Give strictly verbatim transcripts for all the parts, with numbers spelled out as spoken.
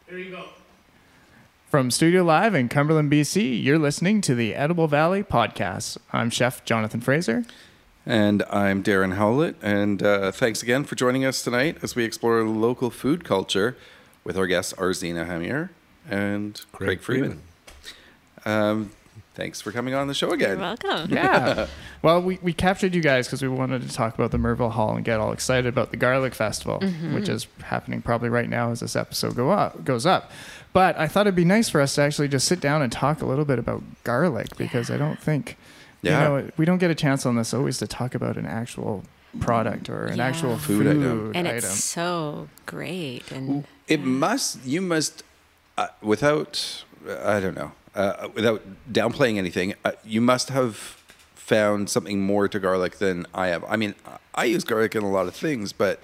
There you go. From Studio Live in Cumberland, B C, you're listening to the Edible Valley Podcast. I'm Chef Jonathan Fraser. And I'm Darren Howlett. And uh, thanks again for joining us tonight as we explore local food culture with our guests Arzina Hamir and Craig, Craig Freeman. Freeman. Um, thanks for coming on the show again. You're welcome. Yeah. Well, we, we captured you guys because we wanted to talk about the Merville Hall and get all excited about the Garlic Festival, mm-hmm. which is happening probably right now as this episode go up, goes up. But I thought it'd be nice for us to actually just sit down and talk a little bit about garlic because yeah. I don't think, yeah. you know, we don't get a chance on this always to talk about an actual product or an yeah. actual food, food item. And item. It's so great. And it yeah. must, you must, uh, without, I don't know, uh, without downplaying anything, uh, you must have found something more to garlic than I have. I mean, I use garlic in a lot of things, but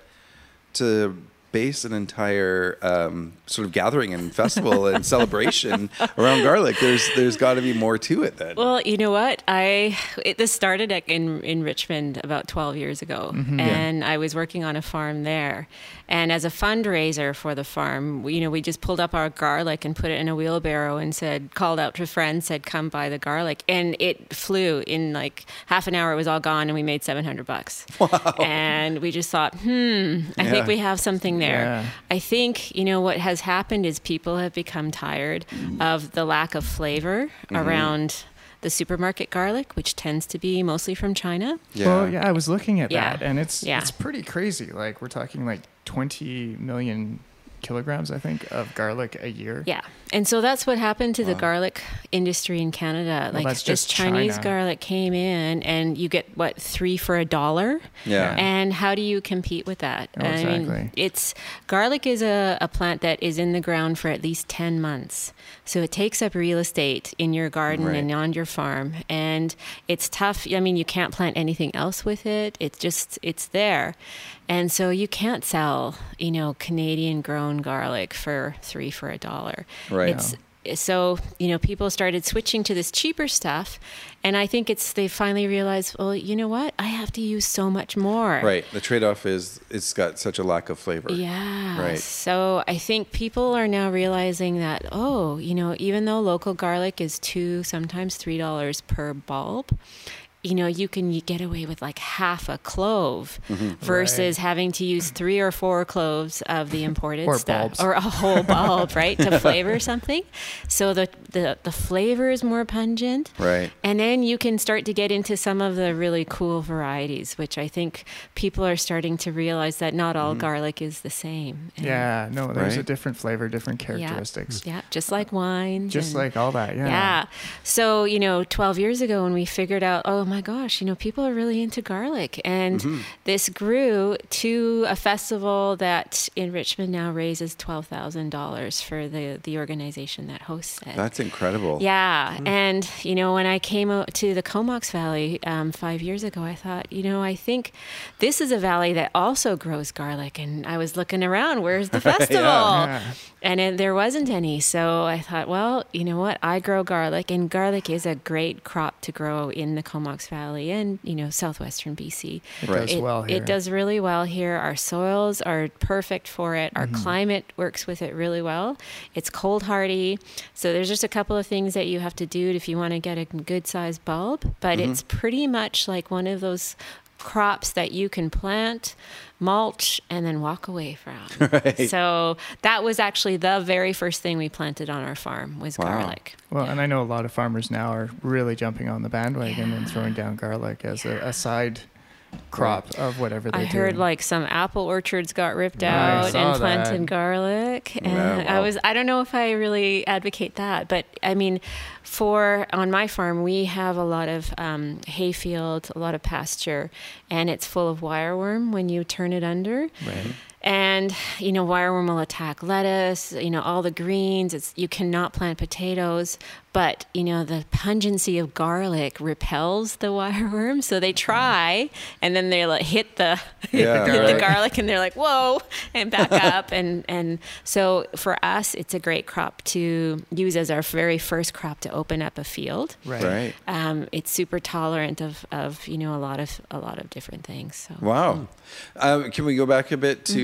to base an entire um, sort of gathering and festival and celebration around garlic, there's there's got to be more to it then. Well, you know what? I it, this started at, in in Richmond about twelve years ago, mm-hmm. and yeah. I was working on a farm there. And as a fundraiser for the farm, we, you know, we just pulled up our garlic and put it in a wheelbarrow and said, called out to friends, said, come buy the garlic. And it flew in like half an hour. It was all gone and we made seven hundred bucks. Wow. And we just thought, hmm, I yeah. think we have something there. Yeah. I think, you know, what has happened is people have become tired mm. of the lack of flavor mm-hmm. around the supermarket garlic, which tends to be mostly from China. Yeah. Well, yeah, I was looking at yeah. that and it's yeah. it's pretty crazy. Like we're talking like twenty million kilograms, I think, of garlic a year. Yeah. And so that's what happened to wow. the garlic industry in Canada. Well, like that's this just Chinese China. garlic came in and you get what, three for a dollar? Yeah. And how do you compete with that? Oh, exactly. I mean, it's garlic is a, a plant that is in the ground for at least ten months. So it takes up real estate in your garden right. and on your farm. And it's tough. I mean, you can't plant anything else with it. It's just, it's there. And so you can't sell, you know, Canadian grown garlic for three for a dollar. Right. It's, so, you know, people started switching to this cheaper stuff. And I think it's, they finally realized, well, you know what? I have to use so much more. Right. The trade-off is it's got such a lack of flavor. Yeah. Right. So I think people are now realizing that, oh, you know, even though local garlic is two, sometimes three dollars per bulb, you know, you can get away with like half a clove mm-hmm. versus right. having to use three or four cloves of the imported or stuff bulbs. or a whole bulb, right, to flavor something. So the, the the flavor is more pungent, right? And then you can start to get into some of the really cool varieties, which I think people are starting to realize that not all mm-hmm. garlic is the same. And yeah, no, there's right? a different flavor, different characteristics. Yeah, yeah, just like wine, just and, like all that. Yeah. Yeah. So you know, twelve years ago when we figured out, oh my gosh, you know, people are really into garlic. And mm-hmm. this grew to a festival that in Richmond now raises twelve thousand dollars for the, the organization that hosts it. That's incredible. Yeah. Mm-hmm. And, you know, when I came to the Comox Valley um, five years ago, I thought, you know, I think this is a valley that also grows garlic. And I was looking around, where's the festival? yeah. Yeah. And it, there wasn't any. So I thought, well, you know what? I grow garlic, and garlic is a great crop to grow in the Comox Valley and, you know, southwestern B C. It right. does well here. It does really well here. Our soils are perfect for it. Our mm-hmm. climate works with it really well. It's cold hardy. So there's just a couple of things that you have to do if you want to get a good sized bulb. But mm-hmm. it's pretty much like one of those crops that you can plant, mulch, and then walk away from. Right. So that was actually the very first thing we planted on our farm was wow. garlic. Well, yeah. and I know a lot of farmers now are really jumping on the bandwagon yeah. and throwing down garlic as yeah. a, a side crop of whatever they're I doing. heard like some apple orchards got ripped Yeah, I out saw and planted that. garlic. And Yeah, wow. I was, I don't know if I really advocate that, but I mean, for, on my farm, we have a lot of um, hayfield, a lot of pasture, and it's full of wireworm when you turn it under. Right. And, you know, wireworm will attack lettuce, you know, all the greens. It's, you cannot plant potatoes, but, you know, the pungency of garlic repels the wireworm. So they try, and then they like hit the, Yeah, hit right. the garlic, and they're like, whoa, and back up. And, and so for us, it's a great crop to use as our very first crop to open up a field. Right. Right. Um, it's super tolerant of, of, you know, a lot of, a lot of different things. So. Wow. Um, can we go back a bit to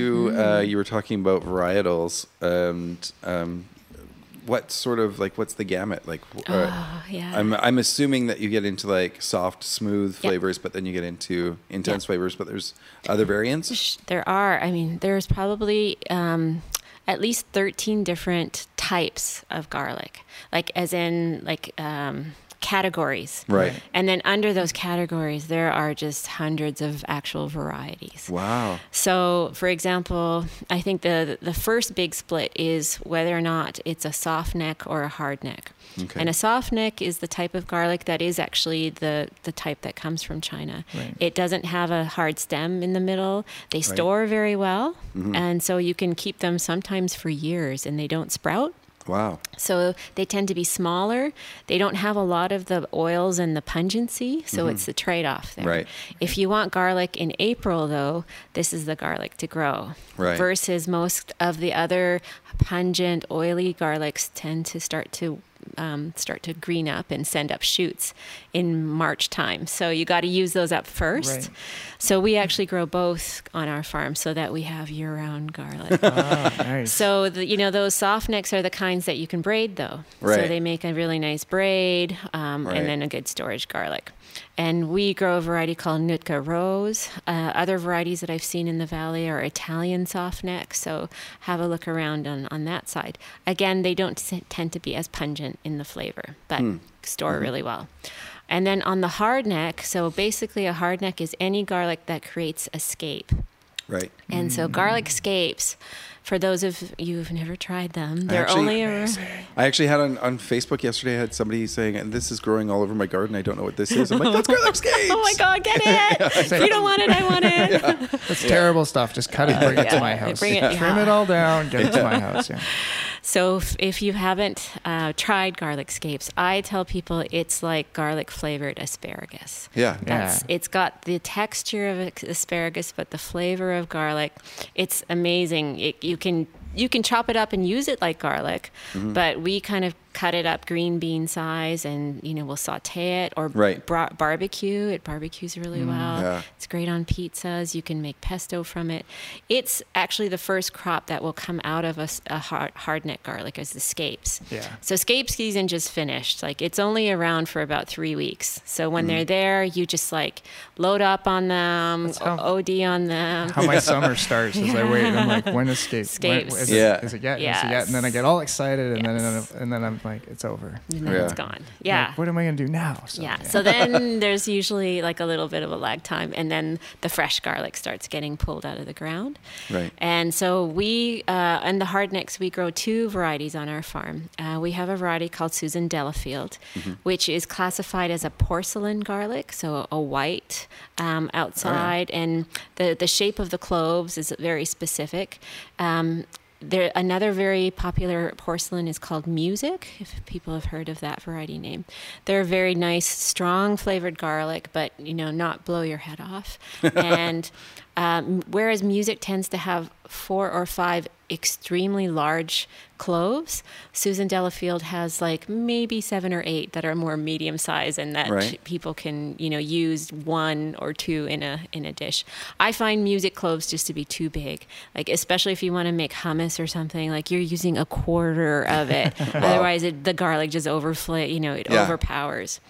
through, uh, you were talking about varietals, and um, what sort of like what's the gamut like? Uh, Oh, yeah. I'm I'm assuming that you get into like soft, smooth Yep. flavors, but then you get into intense Yep. flavors. But there's other variants. Sh- There are. I mean, there's probably um, at least thirteen different types of garlic, like as in like um, categories. Right. And then under those categories, there are just hundreds of actual varieties. Wow. So, for example, I think the the first big split is whether or not it's a soft neck or a hard neck. Okay. And a soft neck is the type of garlic that is actually the, the type that comes from China. Right. It doesn't have a hard stem in the middle. They store very well, Mm-hmm. and so you can keep them sometimes for years and they don't sprout. Wow. So they tend to be smaller. They don't have a lot of the oils and the pungency, so it's the trade-off there. Right. If you want garlic in April, though, this is the garlic to grow. Right. Versus most of the other pungent, oily garlics tend to start to um, start to green up and send up shoots in March time. So you got to use those up first. Right. So we actually grow both on our farm so that we have year-round garlic. Ah, nice. So, the, you know, those soft necks are the kinds that you can braid, though. So Right. they make a really nice braid um, Right. and then a good storage garlic. And we grow a variety called Nootka Rose. Uh, other varieties that I've seen in the valley are Italian soft necks. So have a look around on, on that side. Again, they don't t- tend to be as pungent in the flavor, but store really well. And then on the hard neck, so basically a hard neck is any garlic that creates a scape. Right. And so garlic scapes, for those of you who've never tried them, they're actually- only a, I actually had on, on Facebook yesterday. I had somebody saying, "And this is growing all over my garden. I don't know what this is." I'm like, "That's garlic scapes." oh my God, get it! If you don't want it, I want it. That's terrible stuff. Just cut it, bring it to Yeah. my house. Bring it- Trim yeah. it all down, get it to my house. Yeah. So if, if you haven't uh, tried garlic scapes, I tell people it's like garlic flavored asparagus. Yeah. That's, Yeah. It's got the texture of asparagus, but the flavor of garlic. It's amazing. It, you can you can chop it up and use it like garlic, Mm-hmm. but we kind of cut it up green bean size, and you know we'll saute it or Right. bra- barbecue. It barbecues really well. Yeah. It's great on pizzas. You can make pesto from it. It's actually the first crop that will come out of a, s- a hard, hard neck garlic as the scapes. Yeah. So scape season just finished. Like it's only around for about three weeks. So when Mm-hmm. they're there, you just like load up on them, That's how- O D on them. How my summer starts as I wait. I'm like, when is Scape? Scapes. When, is, Yeah. it, is it yet? Is it yet? Yes. And then I get all excited, and Yes. then and then I'm like, it's over. And then Yeah. it's gone. Yeah. Like, what am I gonna do now? So, Yeah. So then there's usually like a little bit of a lag time, and then the fresh garlic starts getting pulled out of the ground. Right. And so we, uh, and the hardnecks, we grow two varieties on our farm. Uh, we have a variety called Susan Delafield, which is classified as a porcelain garlic, so a white um, outside, and the, the shape of the cloves is very specific. Um, There, another very popular porcelain is called Music, if people have heard of that variety name. They're very nice, strong flavored garlic, but, you know, not blow your head off. And um, whereas Music tends to have four or five extremely large cloves, Susan Delafield has like maybe seven or eight that are more medium size, and that Right. people can, you know, use one or two in a in a dish. I find Music cloves just to be too big, like especially if you want to make hummus or something, like you're using a quarter of it. Otherwise, it, the garlic just overflow, you know, it Yeah. overpowers.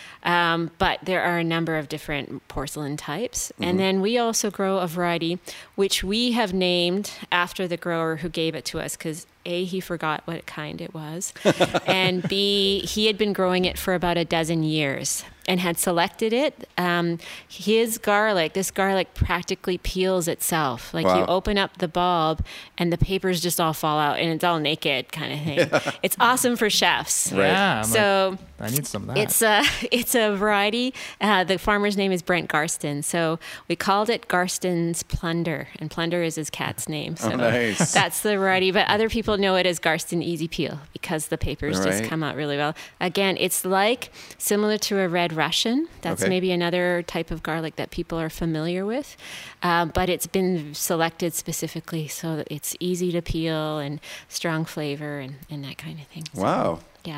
Um, but there are a number of different porcelain types. Mm-hmm. And then we also grow a variety which we have named after the grower who gave it to us, because A, he forgot what kind it was, and B, he had been growing it for about a dozen years and had selected it. Um, his garlic, this garlic practically peels itself. Like you Wow. open up the bulb and the papers just all fall out and it's all naked kind of thing. It's awesome for chefs. Right. Yeah. I'm So like, I need some of that. it's a it's a variety. Uh, the farmer's name is Brent Garston, so we called it Garston's Plunder, and Plunder is his cat's name. So Oh, nice. that's the variety. But other people know it as Garston Easy Peel because the papers just Right. come out really well. Again, it's like similar to a Red Russian. That's Okay. maybe another type of garlic that people are familiar with, uh, but it's been selected specifically so that it's easy to peel and strong flavor and, and that kind of thing. So, Wow. yeah.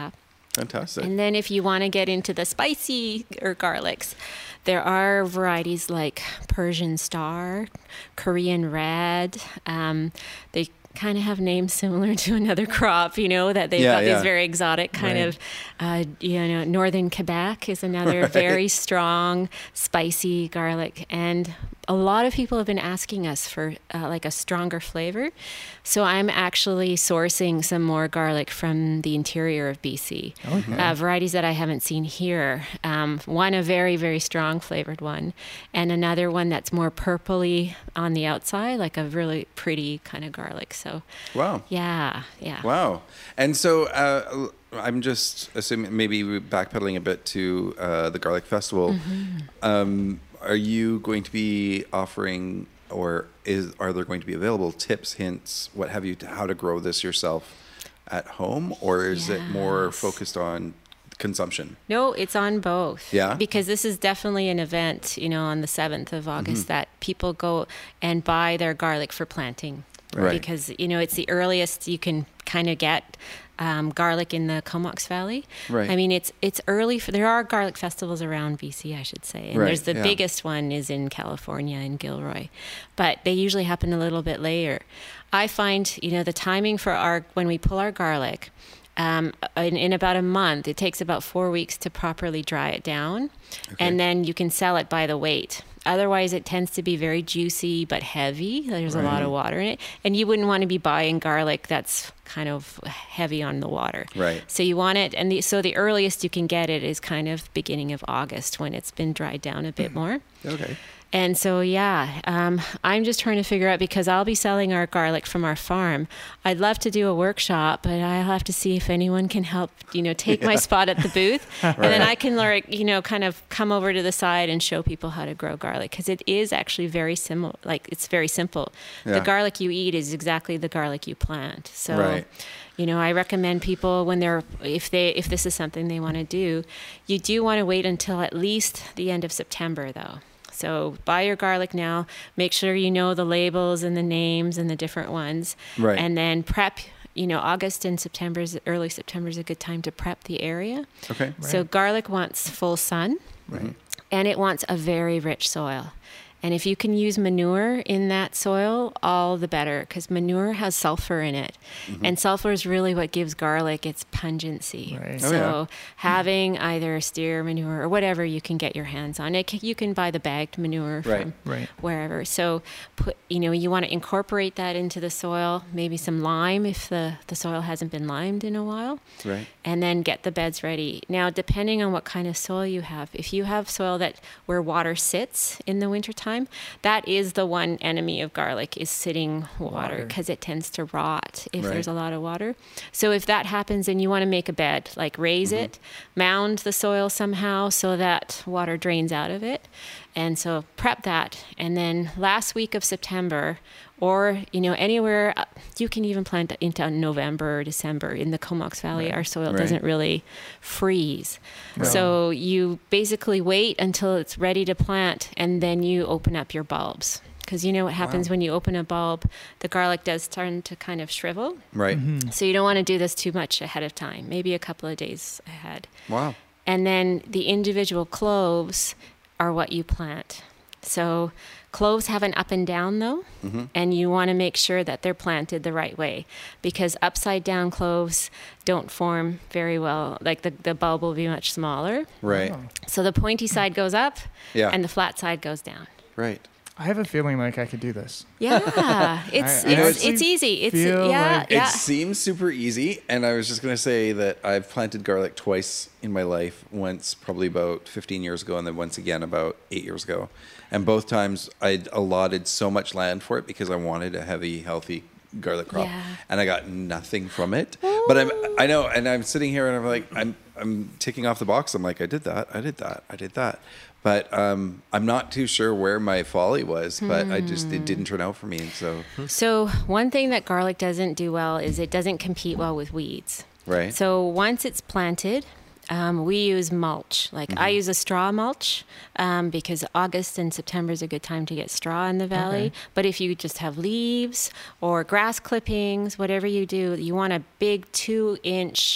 Fantastic. And then if you want to get into the spicy or garlics, there are varieties like Persian Star, Korean Red. Um, they kind of have names similar to another crop, you know, that they've Yeah, got yeah. these very exotic kind Right. of, uh, you know, Northern Quebec is another Right. very strong, spicy garlic. And a lot of people have been asking us for uh, like a stronger flavor. So I'm actually sourcing some more garlic from the interior of B C. Okay. Uh, varieties that I haven't seen here. Um, one, a very, very strong flavored one, and another one that's more purpley on the outside, like a really pretty kind of garlic. So, Wow. yeah, yeah. Wow. And so uh, I'm just assuming, maybe we're backpedaling a bit to uh, the Garlic Festival. Mm-hmm. Um, are you going to be offering, or is are there going to be available tips, hints, what have you, to how to grow this yourself at home? Or is it more Yes. focused on consumption? No, it's on both. Yeah? Because this is definitely an event, you know, on the seventh of August that people go and buy their garlic for planting. Right. Because, you know, it's the earliest you can kind of get um, garlic in the Comox Valley. Right. I mean, it's it's early. For, there are garlic festivals around B C, I should say. And Right, there's the yeah. biggest one is in California, in Gilroy. But they usually happen a little bit later. I find, you know, the timing for our, when we pull our garlic, Um, in, in about a month, it takes about four weeks to properly dry it down, and then you can sell it by the weight. Otherwise, it tends to be very juicy but heavy. There's a lot of water in it, and you wouldn't want to be buying garlic that's kind of heavy on the water. Right. So you want it, and the, so the earliest you can get it is kind of beginning of August when it's been dried down a bit more. Okay. And so, yeah, um, I'm just trying to figure out, because I'll be selling our garlic from our farm. I'd love to do a workshop, but I'll have to see if anyone can help, you know, take my spot at the booth. And then I can, like, you know, kind of come over to the side and show people how to grow garlic, because it is actually very similar. Like, it's very simple. Yeah. The garlic you eat is exactly the garlic you plant. So, Right. you know, I recommend people when they're, if they, if this is something they want to do, you do want to wait until at least the end of September, though. So buy your garlic now. Make sure you know the labels and the names and the different ones. Right. And then prep. You know, August and September, is, early September is a good time to prep the area. Okay. So garlic wants full sun, Right. and it wants a very rich soil. And if you can use manure in that soil, all the better, because manure has sulfur in it. Mm-hmm. And sulfur is really what gives garlic its pungency. Right. Oh, So yeah. having either steer manure or whatever you can get your hands on. It, can- you can buy the bagged manure Right. from Right. wherever. So put, you know, you want to incorporate that into the soil, maybe some lime if the, the soil hasn't been limed in a while. Right. And then get the beds ready. Now, depending on what kind of soil you have, if you have soil that where water sits in the wintertime, that is the one enemy of garlic, is sitting water, Water. because it tends to rot if Right. there's a lot of water. So if that happens, then you want to make a bed, like raise it, mound the soil somehow so that water drains out of it. And so prep that. And then last week of September, or, you know, anywhere, uh, you can even plant into November or December. In the Comox Valley, Right. our soil Right. doesn't really freeze. Right. So you basically wait until it's ready to plant, and then you open up your bulbs. Because you know what happens Wow. when you open a bulb, the garlic does turn to kind of shrivel. Right. So you don't want to do this too much ahead of time, maybe a couple of days ahead. Wow. And then the individual cloves are what you plant. So cloves have an up and down, though, and you want to make sure that they're planted the right way, because upside down cloves don't form very well. Like the, the bulb will be much smaller. Right. Oh. So the pointy side goes up, Yeah. and the flat side goes down. Right. I have a feeling like I could do this. Yeah, it's I You know, it's, it's- it's easy. It's feel yeah, like- yeah. It seems super easy, and I was just going to say that I've planted garlic twice in my life. Once probably about fifteen years ago, and then once again about eight years ago. And both times I'd allotted so much land for it because I wanted a heavy, healthy garlic crop, Yeah. and I got nothing from it. But I'm, I know, and I'm sitting here and I'm like, I'm, I'm ticking off the box. I'm like, I did that, I did that, I did that. But um, I'm not too sure where my folly was, but I just, it didn't turn out for me. And so, So one thing that garlic doesn't do well is it doesn't compete well with weeds. right. So once it's planted, um, we use mulch. Like I use a straw mulch um, because August and September is a good time to get straw in the valley. Okay. But if you just have leaves or grass clippings, whatever you do, you want a big two inch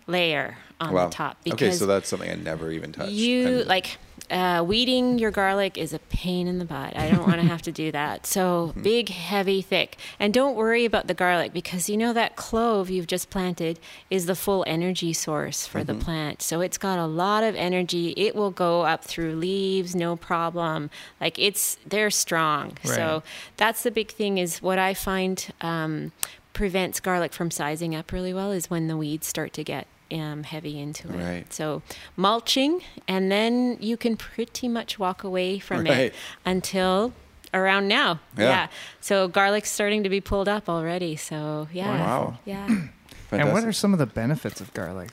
layer on Wow. the top. Okay, so that's something I never even touched. You And- like uh, weeding your garlic is a pain in the butt. I don't want to have to do that. So big, heavy, thick. And don't worry about the garlic because you know that clove you've just planted is the full energy source for Mm-hmm. the plant. So it's got a lot of energy. It will go up through leaves, no problem. Like it's, they're strong. Right. So that's the big thing is what I find um, prevents garlic from sizing up really well is when the weeds start to get um, heavy into it. Right. So mulching, and then you can pretty much walk away from Right. it until around now. Yeah. So garlic's starting to be pulled up already. So yeah. Wow. Yeah. And what Fantastic. are some of the benefits of garlic?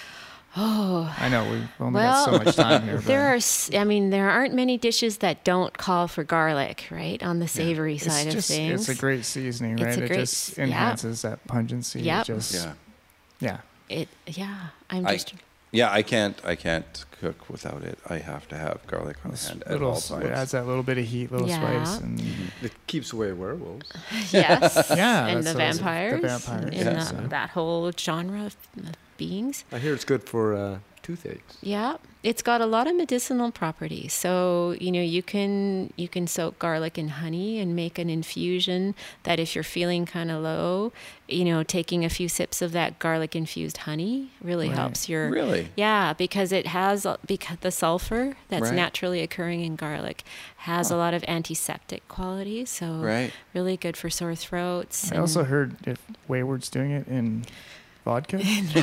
Oh. I know we've only Well, got so much time here. But There are, s- I mean, there aren't many dishes that don't call for garlic, right? On the savory it's side just, of things. It's a great seasoning, It's right? a It great just s- yeah. enhances that pungency. It Yep. just, Yeah. yeah. It, yeah. I'm I, just. yeah, I can't. I can't cook without it. I have to have garlic on It's hand at little, all it times. adds that little bit of heat, little Yeah. spice, and It keeps away werewolves. Yes. Yeah, And that's the what I was- the vampires. vampires, And yeah. the, that whole genre of beings. I hear it's good for uh, toothaches. Yeah, it's got a lot of medicinal properties. So, you know, you can you can soak garlic in honey and make an infusion that if you're feeling kind of low, you know, taking a few sips of that garlic infused honey really Right. helps your Really? Yeah, because it has because the sulfur that's Right. naturally occurring in garlic has a lot of antiseptic qualities, so Right. really good for sore throats. I also and- heard if Wayward's doing it in vodka.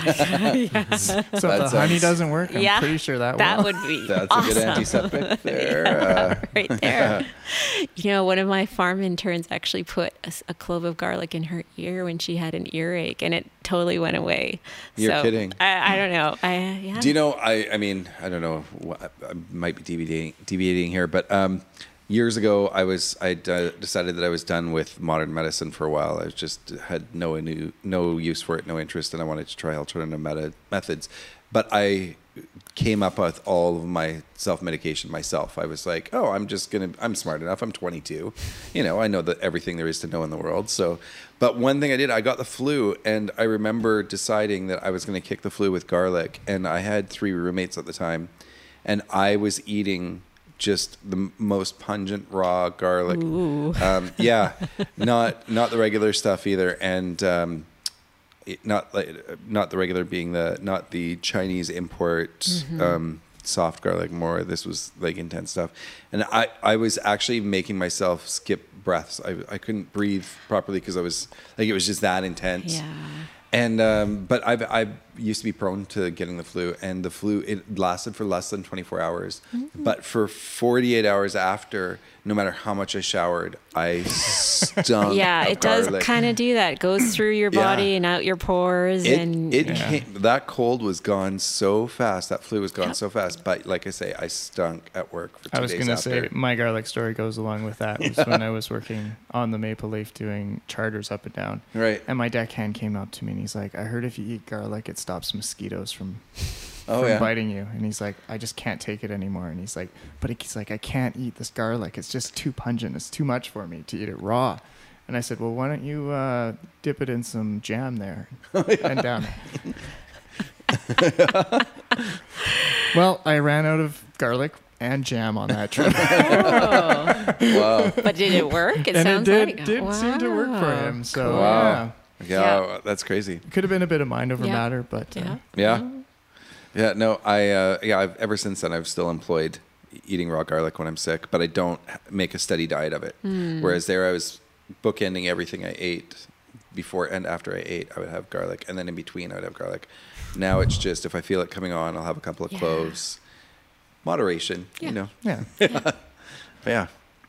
yes. So if That the honey sounds- doesn't work, I'm Yeah, pretty sure that, that will. would be That's awesome. a good antiseptic there. Uh, right there. You know, one of my farm interns actually put a, s- a clove of garlic in her ear when she had an earache, and it totally went away. You're so, kidding. I, I don't know. I yeah. Do you know? I I mean, I don't know. what- I might be deviating deviating here, but um, years ago, I was I uh, decided that I was done with modern medicine for a while. I was just had no new no use for it, no interest, and I wanted to try alternative meta- methods. But I came up with all of my self medication myself. I was like, oh, I'm just gonna. I'm smart enough. I'm twenty-two. You know, I know that everything there is to know in the world. So, but one thing I did, I got the flu, and I remember deciding that I was going to kick the flu with garlic. And I had three roommates at the time, and I was eating just the m- most pungent raw garlic. Um, yeah, not not the regular stuff either, and um, it, not like not the regular being the not the Chinese import um, soft garlic. More, this was like intense stuff, and I I was actually making myself skip breaths. I I couldn't breathe properly because I was like it was just that intense. Yeah. And um, but I've I used to be prone to getting the flu, and the flu it lasted for less than twenty-four hours, but for forty-eight hours after, no matter how much I showered, I stunk. Yeah, of it does garlic. kind of do that. It goes through your Yeah. body and out your pores, It, and it Yeah. came, that cold was gone so fast. That flu was gone Yep. so fast. But like I say, I stunk at work for two I was days gonna after. say my garlic story goes along with that. Was when I was working on the Maple Leaf doing charters up and down, Right. and my deckhand came up to me and he's like, "I heard if you eat garlic, it stops mosquitoes from Oh from yeah. biting you." And he's like, "I just can't take it anymore." And he's like, "But he's like, I can't eat this garlic. It's just too pungent. It's too much for me to eat it raw." And I said, "Well, why don't you uh, dip it in some jam there and down it?" Well, I ran out of garlic and jam on that trip, oh. Wow. But did it work? It and it sounds did like did seem to work for Wow. him. So Cool. Wow. yeah, Yeah, that's crazy. could have been a bit of mind over Yeah. matter, but uh, Yeah. Yeah. Yeah, no, I uh, yeah, I've, ever since then I've still employed eating raw garlic when I'm sick, but I don't h- make a steady diet of it. Hmm. Whereas there I was bookending everything I ate before and after I ate, I would have garlic, and then in between I would have garlic. Now it's just if I feel it coming on, I'll have a couple of Yeah. cloves. Moderation, Yeah. you know. yeah. But yeah.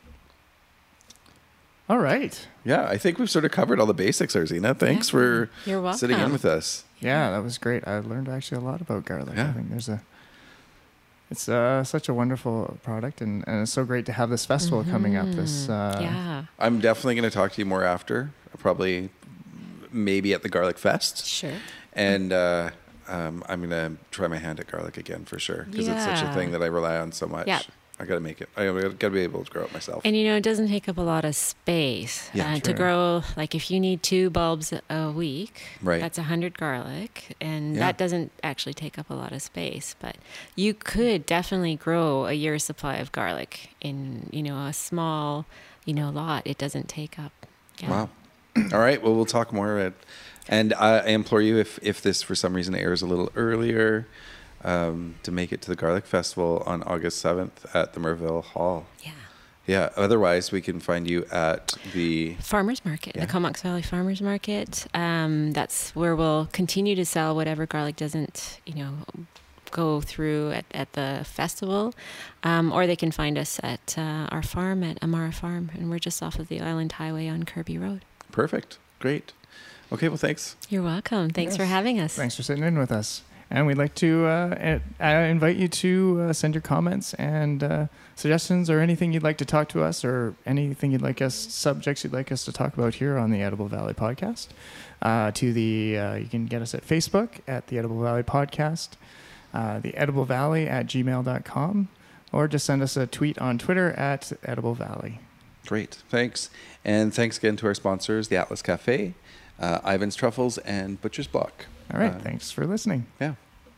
All right. Yeah, I think we've sort of covered all the basics, Arzina. Thanks Yeah. for You're sitting in welcome. with us. Yeah, that was great. I learned actually a lot about garlic. Yeah. I think there's a, it's uh, such a wonderful product, and, and it's so great to have this festival coming up. This, uh, Yeah. I'm definitely going to talk to you more after, probably maybe at the Garlic Fest. Sure. And uh, um, I'm going to try my hand at garlic again for sure because it's such a Yeah. thing that I rely on so much. Yeah. I got to make it. I got to be able to grow it myself. And you know, it doesn't take up a lot of space. Yeah, uh, to true. grow, like if you need two bulbs a week, Right. that's one hundred garlic. And Yeah. that doesn't actually take up a lot of space. But you could definitely grow a year's supply of garlic in, you know, a small, you know, lot. It doesn't take up. Yeah. Wow. All right. Well, we'll talk more about. And I, I implore you, if if this for some reason airs a little earlier, um, to make it to the Garlic Festival on August seventh at the Merville Hall. Yeah. Yeah. Otherwise, we can find you at the. Farmers Market, Yeah. the Comox Valley Farmers Market. Um, that's where we'll continue to sell whatever garlic doesn't, you know, go through at, at the festival. Um, or they can find us at uh, our farm at Amara Farm. And we're just off of the Island Highway on Kirby Road. Perfect. Great. Okay. Well, thanks. You're welcome. Thanks Yes. for having us. Thanks for sitting in with us. And we'd like to uh, uh, invite you to uh, send your comments and uh, suggestions or anything you'd like to talk to us or anything you'd like us, subjects you'd like us to talk about here on the Edible Valley Podcast. Uh, to the, uh, you can get us at Facebook at the Edible Valley Podcast, uh, the Edible Valley at gmail dot com, or just send us a tweet on Twitter at Edible Valley. Great. Thanks. And thanks again to our sponsors, the Atlas Cafe, uh, Ivan's Truffles, and Butcher's Block. All right. Uh, Thanks for listening. Yeah.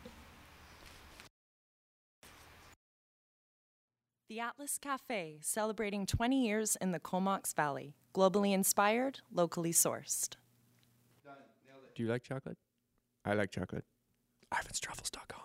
The Atlas Cafe, celebrating twenty years in the Comox Valley. Globally inspired, locally sourced. Do you like chocolate? I like chocolate. Ivans Truffles dot com